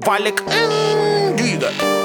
Валик Индиго.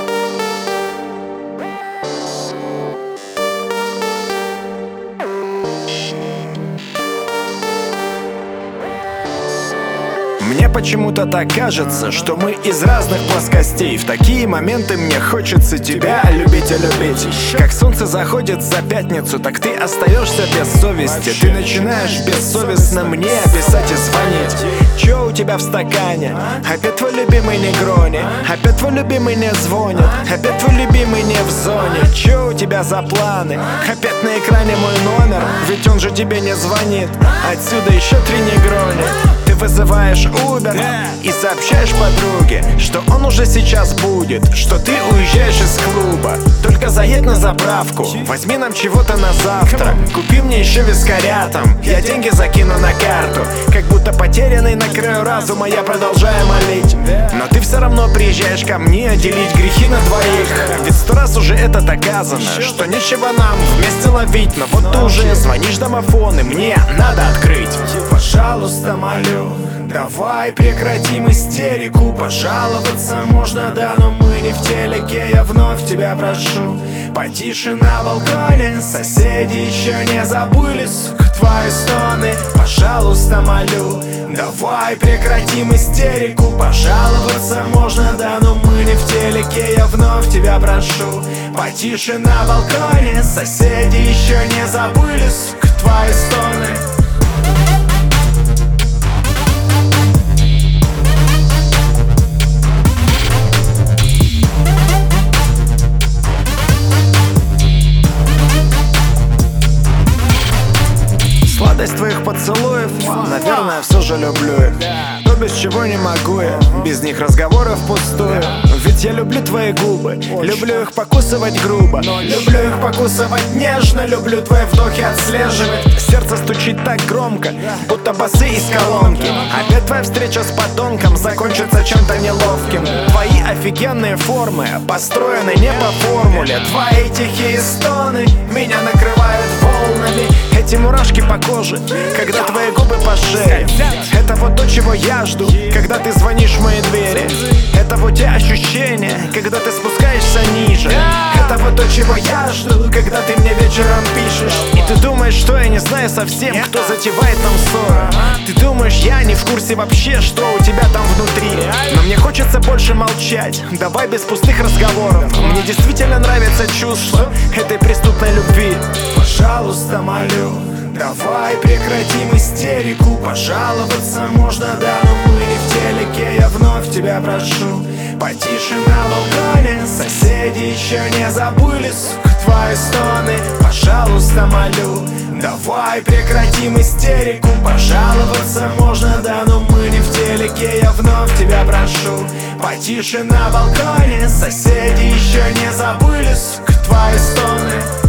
Мне почему-то так кажется, что мы из разных плоскостей. В такие моменты мне хочется тебя любить и любить. Как солнце заходит за пятницу, так ты остаешься без совести. Ты начинаешь бессовестно мне писать и звонить. Чё у тебя в стакане? Опять твой любимый не гронит. Опять твой любимый не звонит. Опять твой любимый не в зоне. Чё у тебя за планы? Опять на экране мой номер, ведь он же тебе не звонит. Отсюда еще 3 негрони. Ты вызываешь Uber и сообщаешь подруге, что он уже сейчас будет, что ты уезжаешь из клуба. Только заедь на заправку, возьми нам чего-то на завтра. Купи мне еще вискаря там, я деньги закину на карту. Как будто потерянный на краю разума я продолжаю молить. Но ты все равно приезжаешь ко мне делить грехи на двоих. Ведь 100 раз уже это доказано, что нечего нам вместе ловить. Но вот ты уже звонишь домофон, и мне надо открыть. Пожалуйста, молю, давай прекратим истерику. Пожаловаться можно, да, но мы не в телеке. Я вновь тебя прошу, потише на балконе. Соседи еще не забыли, сука, твои стоны. Пожалуйста, молю, давай прекратим истерику. Пожаловаться можно, да, но мы не в телеке. Я вновь тебя прошу, потише на балконе. Соседи еще не забыли, сука, твои стоны. Сладость твоих поцелуев, наверное, все же люблю их. То, без чего не могу я, без них разговоры впустую. Ведь я люблю твои губы, люблю их покусывать грубо, люблю их покусывать нежно, люблю твои вдохи отслеживать. Сердце стучит так громко, будто басы из колонки. Опять твоя встреча с подонком закончится чем-то неловким. Твои офигенные формы построены не по формуле. Твои тихие стоны меня накрывают волнами. Эти мурашки по коже, когда твои губы по шее. Это вот то, чего я жду, когда ты звонишь в мои двери. Это вот те ощущения, когда ты спускаешься ниже. Это вот то, чего я жду, когда ты мне вечером пишешь. И ты думаешь, что я не знаю совсем, кто затевает нам ссоры. Ты думаешь, я не в курсе вообще, что у тебя там внутри. Но мне хочется больше молчать, давай без пустых разговоров. Мне действительно нравится чувство этой преступной любви. Пожалуйста, молю, давай прекратим истерику. Пожаловаться можно, да, но мы не в телеке. Я вновь тебя прошу, потише на балконе. Соседи еще не забыли, сука, твои стоны. Пожалуйста, молю, давай прекратим истерику. Пожаловаться можно, да, но мы не в телеке. Я вновь тебя прошу, потише на балконе. Соседи еще не забыли, сука, твои стоны.